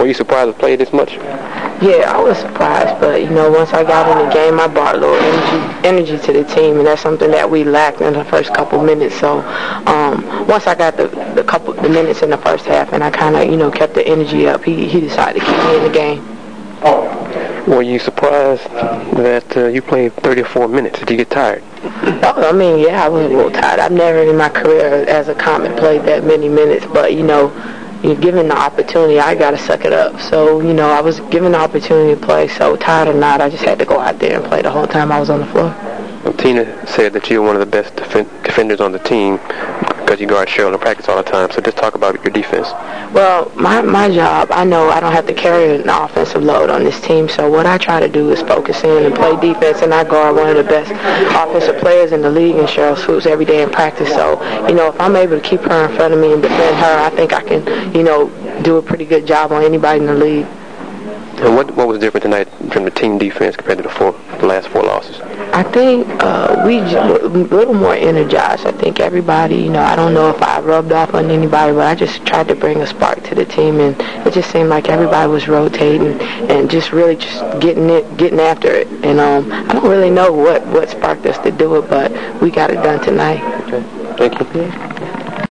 Were you surprised to play this much? Yeah, I was surprised, but once I got in the game, I brought a little energy to the team, and that's something that we lacked in the first couple minutes. So once I got the minutes in the first half, and I kind of kept the energy up, he decided to keep me in the game. Were you surprised that you played 34 minutes? Did you get tired? Oh, I mean, yeah, I was a little tired. I've never in my career as a Comet played that many minutes, but you're given the opportunity, I got to suck it up. So, I was given the opportunity to play, so tired or not, I just had to go out there and play the whole time I was on the floor. Well, Tina said that you're one of the best defenders on the team because you guard Cheryl in practice all the time. So just talk about your defense. Well, my job, I know I don't have to carry an offensive load on this team, so what I try to do is focus in and play defense, and I guard one of the best offensive players in the league in Cheryl Swoops every day in practice. So, if I'm able to keep her in front of me and defend her, I think I can, do a pretty good job on anybody in the league. And what was different tonight from the team defense compared to the last 4 losses? I think we a little more energized. I think everybody, I don't know if I rubbed off on anybody, but I just tried to bring a spark to the team, and it just seemed like everybody was rotating and just really just getting after it. And I don't really know what sparked us to do it, but we got it done tonight. Okay. Thank you. Yeah.